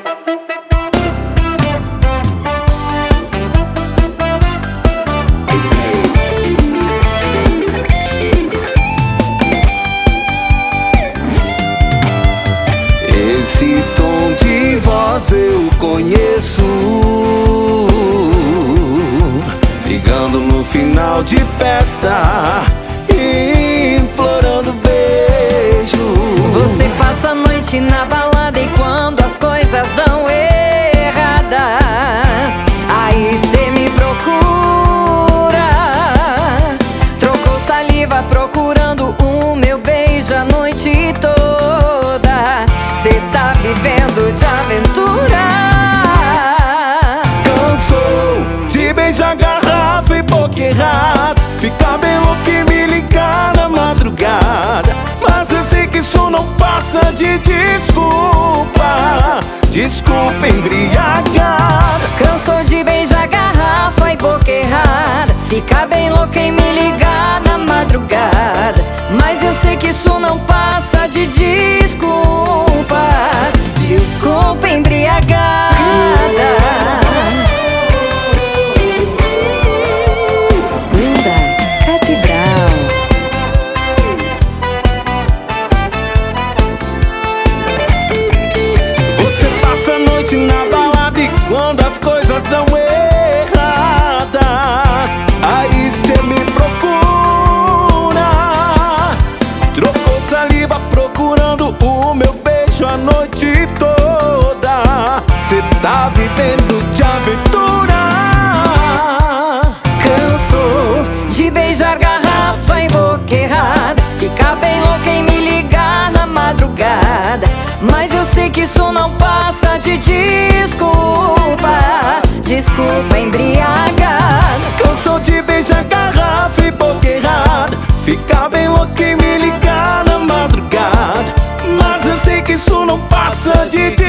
Esse tom de voz eu conheço, ligando no final de festa, implorando beijo. Você passa a noite na balada e quando as coisas dão erradas, aí cê me procura. Trocou saliva procurando o meu beijo a noite toda. Cê tá vivendo de aventura. Cansou de beijar garrafa e boca errada, ficar bem louco e me ligar na madrugada. Mas eu sei que isso não passa de desculpa, desculpa embriagada. Cansou de beijar garrafa e boca errada, ficar bem louca e me ligar na madrugada. Mas eu sei que isso não passa de desculpa, desculpa embriagada. Linda Catedral. Você passa a noite na balada e quando as coisas dão erradas, aí cê me procura. Trocou saliva procurando o meu beijo a noite toda. Cê tá vivendo de aventura. Cansou de beijar garrafa em boca errada, ficar bem louca e me ligar na madrugada. Mas eu sei que isso não passa de desculpa, desculpa embriagada. Cansou de beijar garrafa e boca errada, ficar bem louco e me ligar na madrugada. Mas eu sei que isso não passa de